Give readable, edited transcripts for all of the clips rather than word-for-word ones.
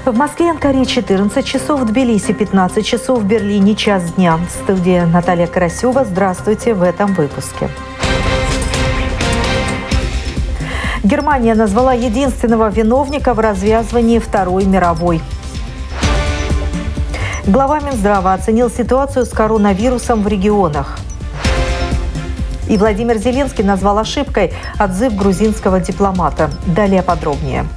В Москве и Анкаре 14 часов, в Тбилиси 15 часов, в Берлине час дня. В студии Наталья Карасева. Здравствуйте в этом выпуске. Германия назвала единственного виновника в развязывании Второй мировой. Глава Минздрава оценил ситуацию с коронавирусом в регионах. И Владимир Зеленский назвал ошибкой отзыв грузинского дипломата. Далее подробнее.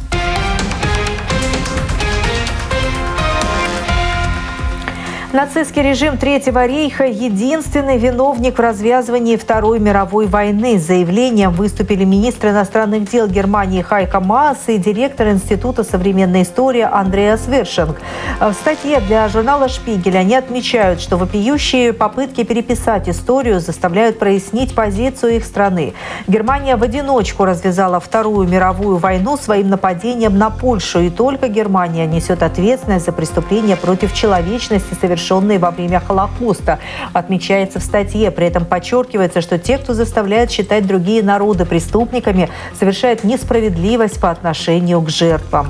Нацистский режим Третьего рейха – единственный виновник в развязывании Второй мировой войны. С заявлением выступили министр иностранных дел Германии Хайко Маас и директор Института современной истории Андреас Вершинг. В статье для журнала «Шпигель» они отмечают, что вопиющие попытки переписать историю заставляют прояснить позицию их страны. Германия в одиночку развязала Вторую мировую войну своим нападением на Польшу, и только Германия несет ответственность за преступления против человечности, совершенные во время Холокоста, отмечается в статье. При этом подчеркивается, что те, кто заставляет считать другие народы преступниками, совершают несправедливость по отношению к жертвам.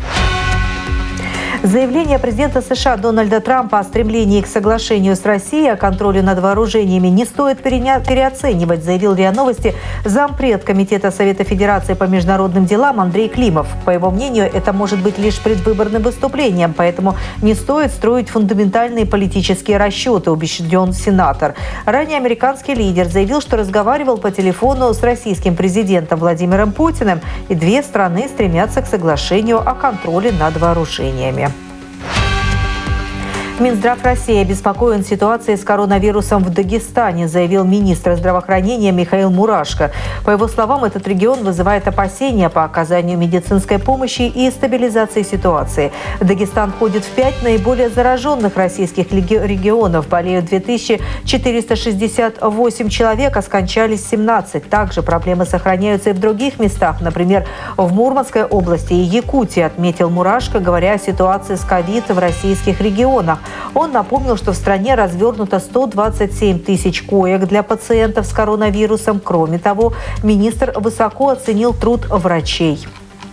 Заявление президента США Дональда Трампа о стремлении к соглашению с Россией о контроле над вооружениями не стоит переоценивать, заявил РИА Новости зампред Комитета Совета Федерации по международным делам Андрей Климов. По его мнению, это может быть лишь предвыборным выступлением, поэтому не стоит строить фундаментальные политические расчеты, убежден сенатор. Ранее американский лидер заявил, что разговаривал по телефону с российским президентом Владимиром Путиным, и две страны стремятся к соглашению о контроле над вооружениями. Минздрав России обеспокоен ситуацией с коронавирусом в Дагестане, заявил министр здравоохранения Михаил Мурашко. По его словам, этот регион вызывает опасения по оказанию медицинской помощи и стабилизации ситуации. Дагестан входит в 5 наиболее зараженных российских регионов. Болеют 2468 человек, а скончались 17. Также проблемы сохраняются и в других местах, например, в Мурманской области и Якутии, отметил Мурашко, говоря о ситуации с ковид в российских регионах. Он напомнил, что в стране развернуто 127 тысяч коек для пациентов с коронавирусом. Кроме того, министр высоко оценил труд врачей.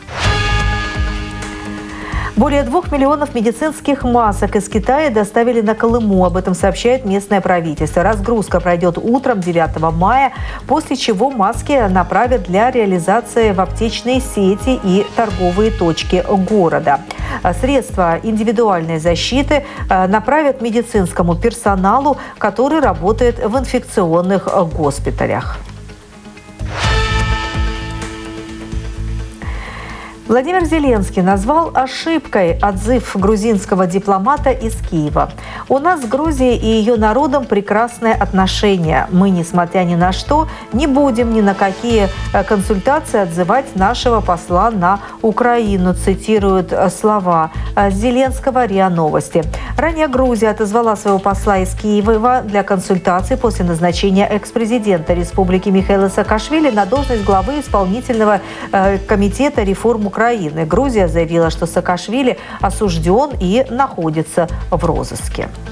Более 2 миллионов медицинских масок из Китая доставили на Колыму. Об этом сообщает местное правительство. Разгрузка пройдет утром 9 мая, после чего маски направят для реализации в аптечные сети и торговые точки города. Средства индивидуальной защиты направят медицинскому персоналу, который работает в инфекционных госпиталях. Владимир Зеленский назвал ошибкой отзыв грузинского дипломата из Киева. «У нас с Грузией и ее народом прекрасные отношения. Мы, несмотря ни на что, не будем ни на какие консультации отзывать нашего посла на Украину», цитируют слова Зеленского РИА Новости. Ранее Грузия отозвала своего посла из Киева для консультаций после назначения экс-президента республики Михаила Саакашвили на должность главы исполнительного комитета реформ Украины. Грузия заявила, что Саакашвили осужден и находится в розыске.